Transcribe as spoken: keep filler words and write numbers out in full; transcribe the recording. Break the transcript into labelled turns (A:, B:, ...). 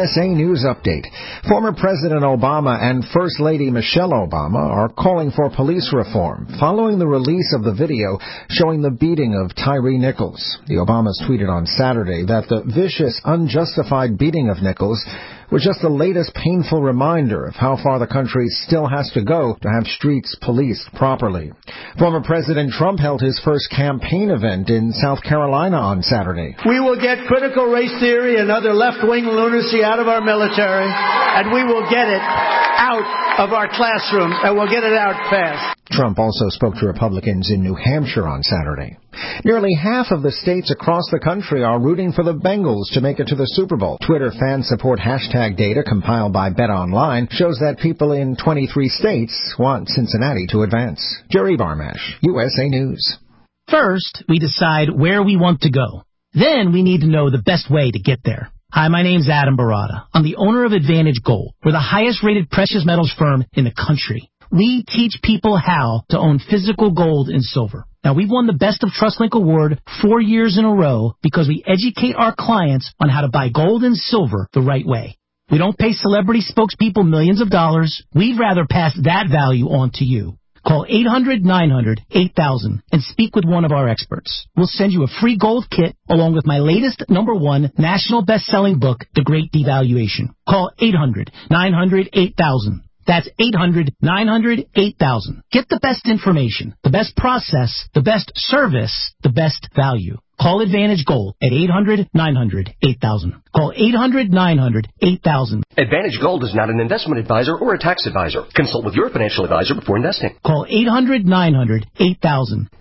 A: S A News Update. Former President Obama and First Lady Michelle Obama are calling for police reform following the release of the video showing the beating of Tyre Nichols. The Obamas tweeted on Saturday that the vicious, unjustified beating of Nichols was just the latest painful reminder of how far the country still has to go to have streets policed properly. Former President Trump held his first campaign event in South Carolina on Saturday.
B: We will get critical race theory and other left-wing lunacy out of our military, and we will get it out of our classroom, and we'll get it out fast.
A: Trump also spoke to Republicans in New Hampshire on Saturday. Nearly half of the states across the country are rooting for the Bengals to make it to the Super Bowl. Twitter fan support hashtag data compiled by BetOnline shows that people in twenty-three states want Cincinnati to advance. Jerry Barmash, U S A News.
C: First, we decide where we want to go. Then we need to know the best way to get there. Hi, my name's Adam Barada. I'm the owner of Advantage Gold. We're the highest-rated precious metals firm in the country. We teach people how to own physical gold and silver. Now, we've won the Best of TrustLink Award four years in a row because we educate our clients on how to buy gold and silver the right way. We don't pay celebrity spokespeople millions of dollars. We'd rather pass that value on to you. Call eight hundred nine hundred eight thousand and speak with one of our experts. We'll send you a free gold kit along with my latest number one national best-selling book, The Great Devaluation. Call eight hundred nine hundred eight thousand. That's eight hundred nine hundred eight thousand. Get the best information, the best process, the best service, the best value. Call Advantage Gold at eight hundred nine hundred eight thousand. Call eight hundred nine hundred eight thousand.
D: Advantage Gold is not an investment advisor or a tax advisor. Consult with your financial advisor before investing.
C: Call eight hundred nine hundred eight thousand.